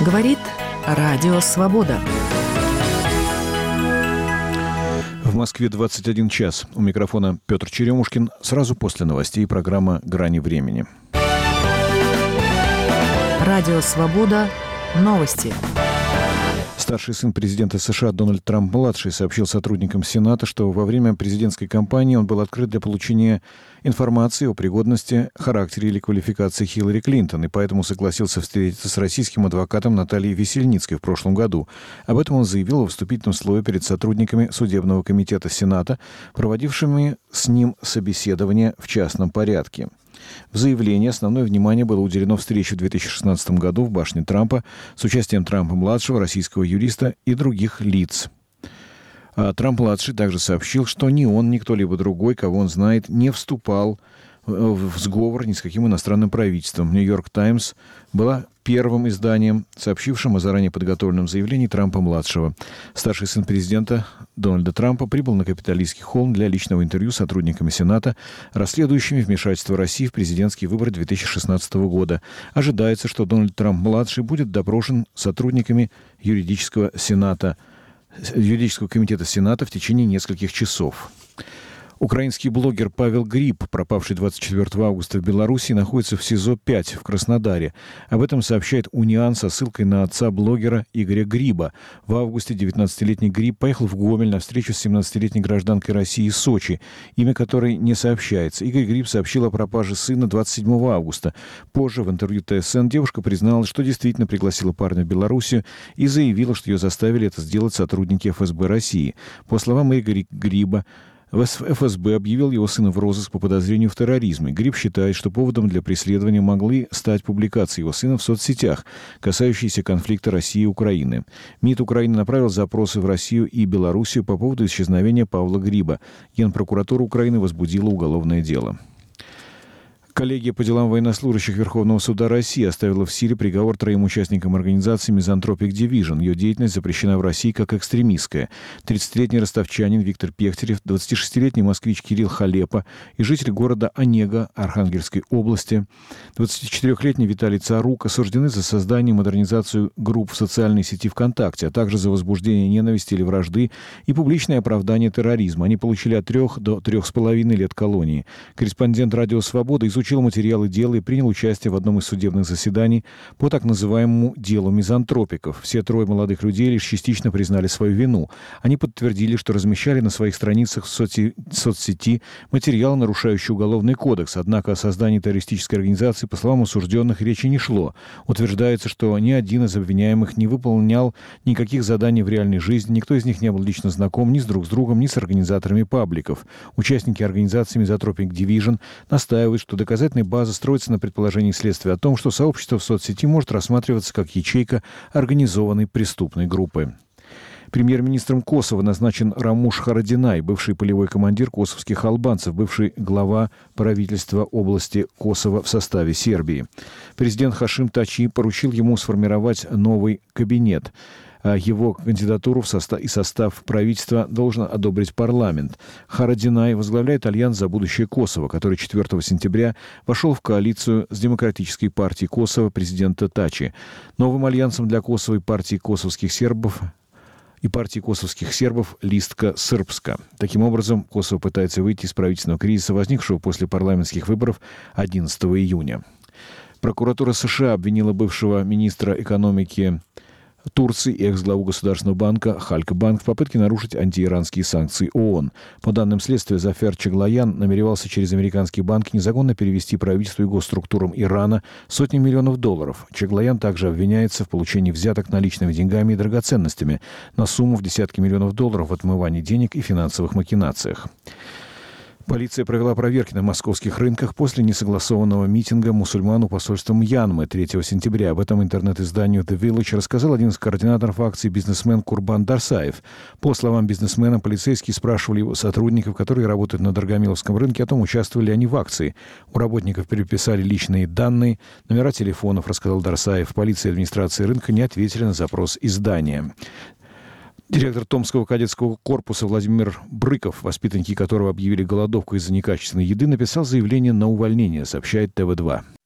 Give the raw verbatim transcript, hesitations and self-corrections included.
Говорит Радио Свобода. В Москве двадцать один час. У микрофона Петр Черемушкин. Сразу после новостей программа «Грани времени». Радио Свобода. Новости. Старший сын президента США Дональд Трамп-младший сообщил сотрудникам Сената, что во время президентской кампании он был открыт для получения информации о пригодности, характере или квалификации Хиллари Клинтон, и поэтому согласился встретиться с российским адвокатом Натальей Весельницкой в прошлом году. Об этом он заявил во вступительном слове перед сотрудниками Судебного комитета Сената, проводившими с ним собеседование в частном порядке. В заявлении основное внимание было уделено встрече в две тысячи шестнадцатом году в башне Трампа с участием Трампа-младшего, российского юриста и других лиц. А Трамп-младший также сообщил, что ни он, ни кто-либо другой, кого он знает, не вступал в сговор ни с каким иностранным правительством. «Нью-Йорк Таймс» была первым изданием, сообщившим о заранее подготовленном заявлении Трампа-младшего. Старший сын президента Дональда Трампа прибыл на Капитолийский холм для личного интервью с сотрудниками Сената, расследующими вмешательство России в президентские выборы две тысячи шестнадцатого года. Ожидается, что Дональд Трамп-младший будет допрошен сотрудниками юридического Сената, юридического комитета Сената в течение нескольких часов. Украинский блогер Павел Гриб, пропавший двадцать четвёртого августа в Беларуси, находится в СИЗО пять в Краснодаре. Об этом сообщает Униан со ссылкой на отца блогера Игоря Гриба. В августе девятнадцатилетний Гриб поехал в Гомель на встречу с семнадцатилетней гражданкой России из Сочи, имя которой не сообщается. Игорь Гриб сообщил о пропаже сына двадцать седьмого августа. Позже в интервью ТСН девушка призналась, что действительно пригласила парня в Белоруссию и заявила, что ее заставили это сделать сотрудники эф эс бэ России. По словам Игоря Гриба, эф эс бэ объявил его сына в розыск по подозрению в терроризме. Гриб считает, что поводом для преследования могли стать публикации его сына в соцсетях, касающиеся конфликта России и Украины. МИД Украины направил запросы в Россию и Белоруссию по поводу исчезновения Павла Гриба. Генпрокуратура Украины возбудила уголовное дело. Коллегия по делам военнослужащих Верховного суда России оставила в силе приговор троим участникам организации «Мизантропик Дивижн». Ее деятельность запрещена в России как экстремистская. тридцатилетний ростовчанин Виктор Пехтерев, двадцатишестилетний москвич Кирилл Халепа и житель города Онега Архангельской области, двадцатичетырехлетний Виталий Царук осуждены за создание и модернизацию групп в социальной сети ВКонтакте, а также за возбуждение ненависти или вражды и публичное оправдание терроризма. Они получили от трех до трех с половиной лет колонии. Корреспондент «Радио Свобода» изучил Изучил материалы дела и принял участие в одном из судебных заседаний по так называемому делу мизантропиков. Все трое молодых людей лишь частично признали свою вину. Они подтвердили, что размещали на своих страницах в соцсети, соцсети материалы, нарушающие Уголовный кодекс. Однако о создании террористической организации, по словам осужденных, речи не шло. Утверждается, что ни один из обвиняемых не выполнял никаких заданий в реальной жизни, никто из них не был лично знаком ни с друг с другом, ни с организаторами пабликов. Участники организации «Мизантропик Дивижн» настаивают, что доказательства Доказательная база строится на предположении следствия о том, что сообщество в соцсети может рассматриваться как ячейка организованной преступной группы. Премьер-министром Косово назначен Рамуш Харадинай, бывший полевой командир косовских албанцев, бывший глава правительства области Косово в составе Сербии. Президент Хашим Тачи поручил ему сформировать новый кабинет. Его кандидатуру в состав, и состав правительства должен одобрить парламент. Харадинай возглавляет Альянс за будущее Косово, который четвёртого сентября вошел в коалицию с Демократической партией Косово президента Тачи. Новым альянсом для Косово и партии косовских сербов и партии косовских сербов Листка Српска. Таким образом, Косово пытается выйти из правительственного кризиса, возникшего после парламентских выборов одиннадцатого июня. Прокуратура США обвинила бывшего министра экономики Турции и экс-главу Государственного банка Халкбанк в попытке нарушить антииранские санкции ООН. По данным следствия, Зафер Чаглоян намеревался через американские банки незаконно перевести правительству и госструктурам Ирана сотни миллионов долларов. Чаглоян также обвиняется в получении взяток наличными деньгами и драгоценностями на сумму в десятки миллионов долларов в отмывании денег и финансовых махинациях. Полиция провела проверки на московских рынках после несогласованного митинга мусульман у посольства Мьянмы третьего сентября. Об этом интернет-изданию The Village рассказал один из координаторов акции бизнесмен Курбан Дарсаев. По словам бизнесмена, полицейские спрашивали его сотрудников, которые работают на Драгомиловском рынке, о том, участвовали ли они в акции. У работников переписали личные данные, номера телефонов, рассказал Дарсаев. Полиция и администрация рынка не ответили на запрос издания. Директор Томского кадетского корпуса Владимир Брыков, воспитанники которого объявили голодовку из-за некачественной еды, написал заявление на увольнение, сообщает тэ вэ два.